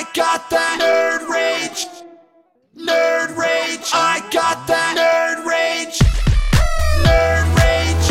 I got that nerd rage. Nerd rage. I got that nerd rage. Nerd rage.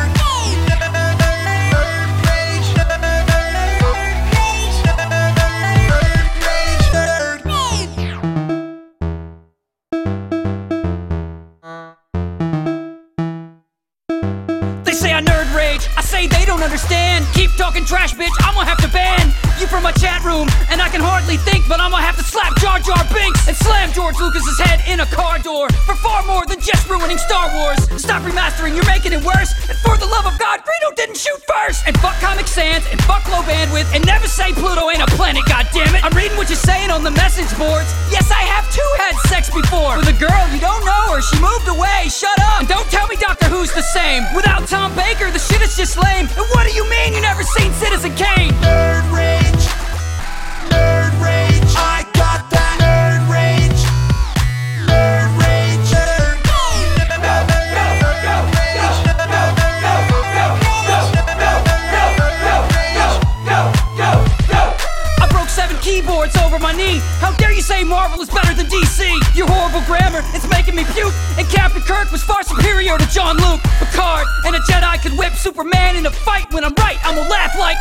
They say I nerd rage, I say they don't understand. Keep talking trash, bitch, I'ma have to ban you from my chat room. And I can hardly think, but I'ma have to slap Jar Jar Binks and slam George Lucas's head in a car door for far more than just ruining Star Wars. Stop remastering, you're making it worse. And for the love of God, Greedo didn't shoot first. And fuck Comic Sans, and fuck low bandwidth, and never say Pluto ain't a planet, goddammit. I'm reading what you're saying on the message boards. Yes, I have too had sex before with a girl you don't know her, she moved away, shut up. And don't tell me Doctor Who's the same without Tom Baker, the shit is just lame. And what do you mean you never seen Citizen Kane? Nerd rage. Nerd rage. I got that nerd rage. Nerd rage. I broke 7 keyboards over my knee. How dare you say Marvel is better than DC? Your horrible grammar, it's making me puke. And Captain Kirk was far superior to John Luke. Picard and a Jedi could whip Superman in a fight. When I'm right, I'ma laugh like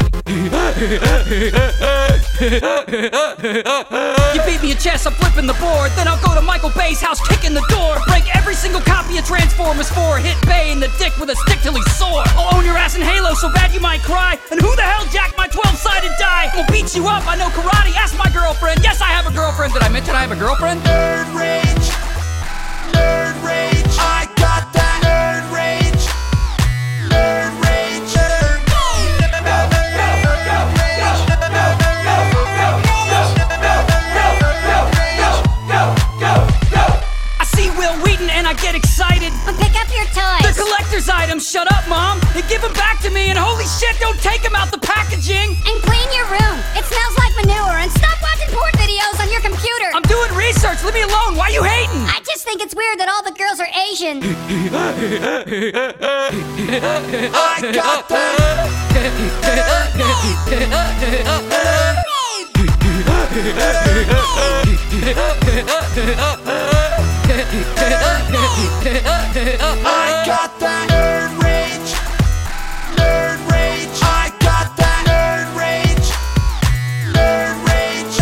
you beat me in chess, I'm flipping the board. Then I'll go to Michael Bay's house, kicking the door. Break every single copy of Transformers 4. Hit Bay in the dick with a stick till he's sore. I'll own your ass in Halo so bad you might cry. And who the hell jacked my 12-sided die? I'll beat you up, I know karate, ask my girlfriend. Yes, I have a girlfriend. Did I mention I have a girlfriend? Nerd rage. Nerd rage. I got that nerd rage. Nerd rage. I see Will Wheaton and I get excited. Pick up your toys. They're collector's items, shut up, Mom. And give them back to me, and holy shit, don't take them out the packaging. And clean your room. It smells like manure. And stop watching porn videos on your computer. I'm doing research, leave me alone, why you hating? I just think it's weird that all the girls are Asian. I got that. I got that nerd rage. Nerd rage. I got that nerd rage. Nerd rage.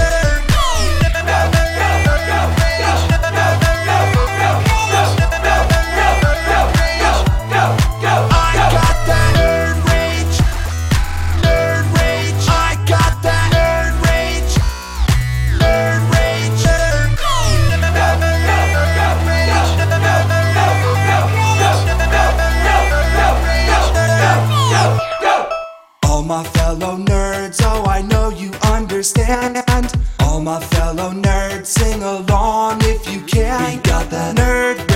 I got that nerd rage. Nerd rage. I got that nerd rage. Nerd rage. All my fellow nerds, oh I know you understand. All my fellow nerds, sing along if you can. We got that nerd